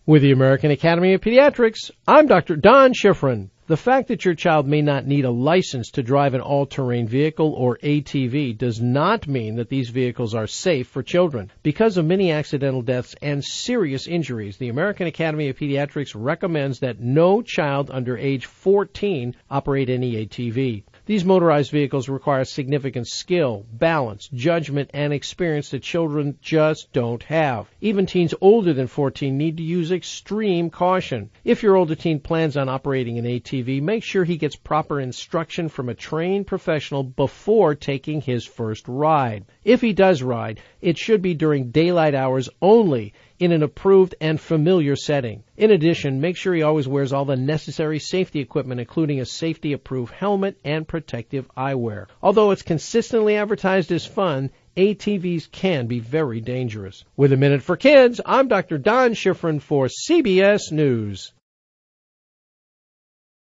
With the American Academy of Pediatrics, I'm Dr. Don Schifrin. The fact that your child may not need a license to drive an all-terrain vehicle or ATV does not mean that these vehicles are safe for children. Because of many accidental deaths and serious injuries, the American Academy of Pediatrics recommends that no child under age 14 operate any ATV. These motorized vehicles require significant skill, balance, judgment, and experience that children just don't have. Even teens older than 14 need to use extreme caution. If your older teen plans on operating an ATV, make sure he gets proper instruction from a trained professional before taking his first ride. If he does ride, it should be during daylight hours only, in an approved and familiar setting. In addition, make sure he always wears all the necessary safety equipment, including a safety-approved helmet and protective eyewear. Although it's consistently advertised as fun, ATVs can be very dangerous. With a Minute for Kids, I'm Dr. Don Schifrin for CBS News.